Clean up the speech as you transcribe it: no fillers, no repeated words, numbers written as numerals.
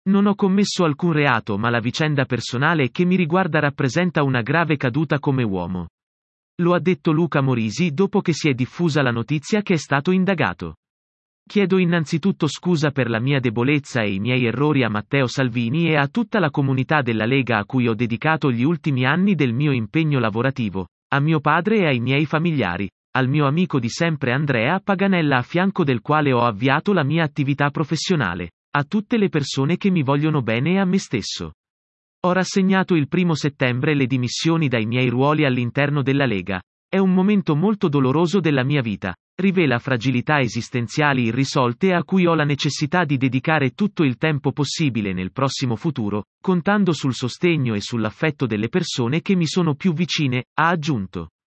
Non ho commesso alcun reato, ma la vicenda personale che mi riguarda rappresenta una grave caduta come uomo. Lo ha detto Luca Morisi dopo che si è diffusa la notizia che è stato indagato. Chiedo innanzitutto scusa per la mia debolezza e i miei errori a Matteo Salvini e a tutta la comunità della Lega a cui ho dedicato gli ultimi anni del mio impegno lavorativo, a mio padre e ai miei familiari, al mio amico di sempre Andrea Paganella a fianco del quale ho avviato la mia attività professionale, a tutte le persone che mi vogliono bene e a me stesso. Ho rassegnato il 1° settembre le dimissioni dai miei ruoli all'interno della Lega. È un momento molto doloroso della mia vita. Rivela fragilità esistenziali irrisolte a cui ho la necessità di dedicare tutto il tempo possibile nel prossimo futuro, contando sul sostegno e sull'affetto delle persone che mi sono più vicine, ha aggiunto.